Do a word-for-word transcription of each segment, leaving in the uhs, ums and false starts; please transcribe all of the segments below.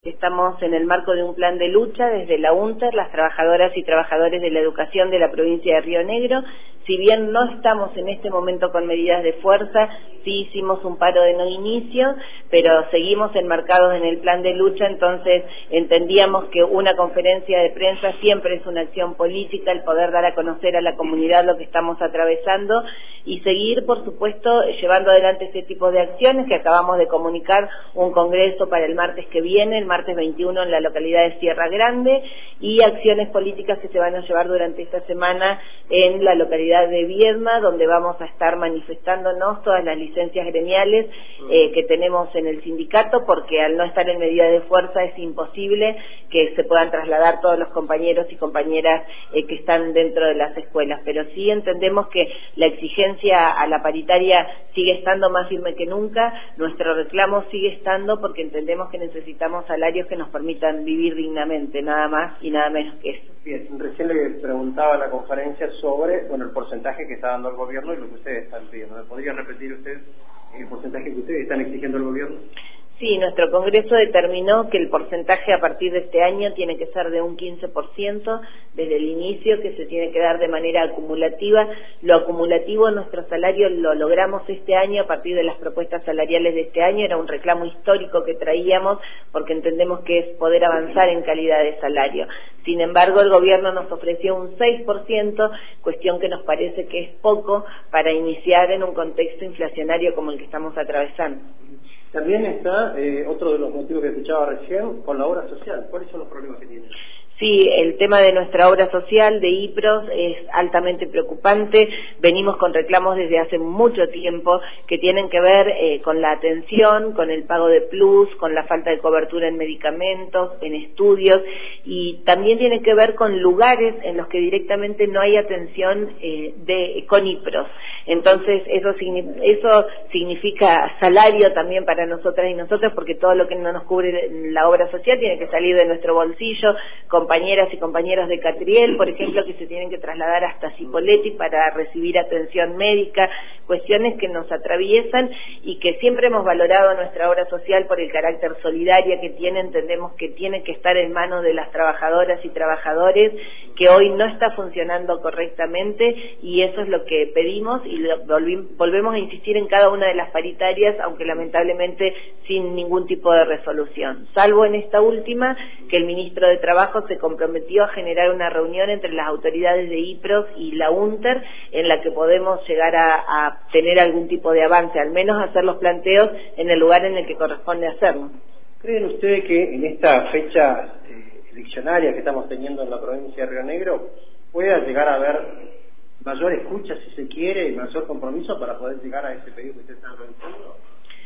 Estamos en el marco de un plan de lucha desde la UNTER, las trabajadoras y trabajadores de la educación de la provincia de Río Negro. Si bien no estamos en este momento con medidas de fuerza, sí hicimos un paro de no inicio, pero seguimos enmarcados en el plan de lucha, entonces entendíamos que una conferencia de prensa siempre es una acción política, el poder dar a conocer a la comunidad lo que estamos atravesando y seguir, por supuesto, llevando adelante este tipo de acciones que acabamos de comunicar un congreso para el martes que viene, el martes veintiuno en la localidad de Sierra Grande, y acciones políticas que se van a llevar durante esta semana en la localidad de Viedma, donde vamos a estar manifestándonos todas las licencias gremiales eh, que tenemos en el sindicato, porque al no estar en medida de fuerza es imposible que se puedan trasladar todos los compañeros y compañeras eh, que están dentro de las escuelas, pero sí entendemos que la exigencia a la paritaria sigue estando más firme que nunca, nuestro reclamo sigue estando porque entendemos que necesitamos salarios que nos permitan vivir dignamente, nada más y nada menos que eso. Bien, recién le preguntaba en la conferencia sobre bueno el porcentaje que está dando el gobierno y lo que ustedes están pidiendo. ¿Me podría repetir usted el porcentaje que ustedes están exigiendo al gobierno? Sí, nuestro Congreso determinó que el porcentaje a partir de este año tiene que ser de un quince por ciento desde el inicio, que se tiene que dar de manera acumulativa. Lo acumulativo, nuestro salario lo logramos este año a partir de las propuestas salariales de este año, era un reclamo histórico que traíamos porque entendemos que es poder avanzar en calidad de salario. Sin embargo, el gobierno nos ofreció un seis por ciento, cuestión que nos parece que es poco para iniciar en un contexto inflacionario como el que estamos atravesando. También está eh, otro de los motivos que escuchaba recién, con la obra social. ¿Cuáles son los problemas que tienen? Sí, el tema de nuestra obra social de I P R O S es altamente preocupante. Venimos con reclamos desde hace mucho tiempo que tienen que ver eh, con la atención, con el pago de plus, con la falta de cobertura en medicamentos, en estudios, y también tiene que ver con lugares en los que directamente no hay atención eh, de con I P R O S. Entonces eso, eso significa salario también para nosotras y nosotros, porque todo lo que no nos cubre la obra social tiene que salir de nuestro bolsillo. Compañeras y compañeros de Catriel, por ejemplo, que se tienen que trasladar hasta Cipolletti para recibir atención médica, cuestiones que nos atraviesan y que siempre hemos valorado nuestra obra social por el carácter solidaria que tiene. Entendemos que tiene que estar en manos de las trabajadoras y trabajadores, que hoy no está funcionando correctamente, y eso es lo que pedimos y lo volvemos a insistir en cada una de las paritarias, aunque lamentablemente sin ningún tipo de resolución, salvo en esta última, que el ministro de Trabajo se comprometió a generar una reunión entre las autoridades de I P R O S y la UNTER en la que podemos llegar a, a tener algún tipo de avance, al menos hacer los planteos en el lugar en el que corresponde hacerlo. ¿Creen ustedes que en esta fecha eh, eleccionaria que estamos teniendo en la provincia de Río Negro pueda llegar a haber mayor escucha, si se quiere, y mayor compromiso para poder llegar a ese pedido que ustedes están realizando?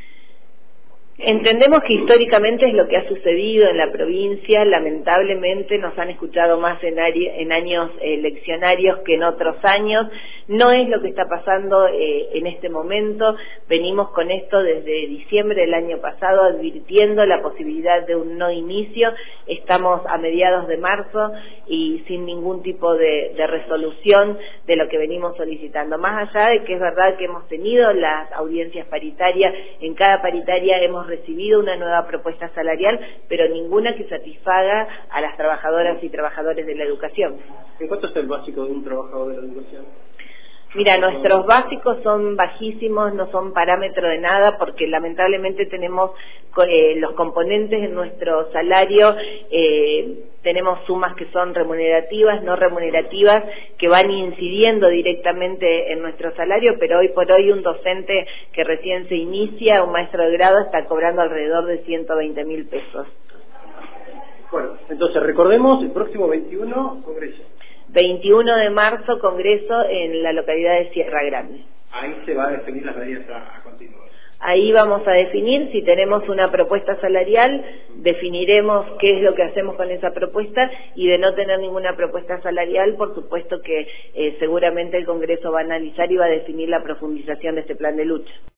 Entendemos que históricamente es lo que ha sucedido en la provincia. Lamentablemente nos han escuchado más en, en años eleccionarios que en otros años. No es lo que está pasando eh, en este momento. Venimos con esto desde diciembre del año pasado advirtiendo la posibilidad de un no inicio. Estamos a mediados de marzo y sin ningún tipo de, de resolución de lo que venimos solicitando. Más allá de que es verdad que hemos tenido las audiencias paritarias, en cada paritaria hemos recibido una nueva propuesta salarial, pero ninguna que satisfaga a las trabajadoras y trabajadores de la educación. ¿En cuánto es el básico de un trabajador de la educación? Mira, nuestros básicos son bajísimos, no son parámetro de nada, porque lamentablemente tenemos eh, los componentes en nuestro salario, eh, tenemos sumas que son remunerativas, no remunerativas, que van incidiendo directamente en nuestro salario, pero hoy por hoy un docente que recién se inicia, un maestro de grado, está cobrando alrededor de ciento veinte mil pesos. Bueno, entonces recordemos, el próximo veintiuno, Congreso. veintiuno de marzo, Congreso en la localidad de Sierra Grande. Ahí se va a definir las medidas a, a continuar. Ahí vamos a definir, si tenemos una propuesta salarial, definiremos qué es lo que hacemos con esa propuesta, y de no tener ninguna propuesta salarial, por supuesto que eh, seguramente el Congreso va a analizar y va a definir la profundización de este plan de lucha.